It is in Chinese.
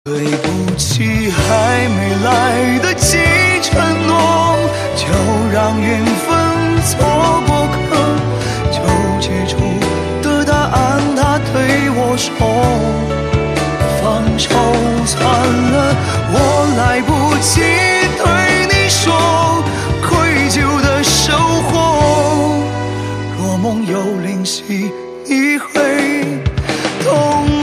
对不起，还没来得及承诺，就让缘分错过客。就接触的答案，他对我说，放手算了，我来不及对你说，愧疚的收获。若梦有灵犀，你会懂。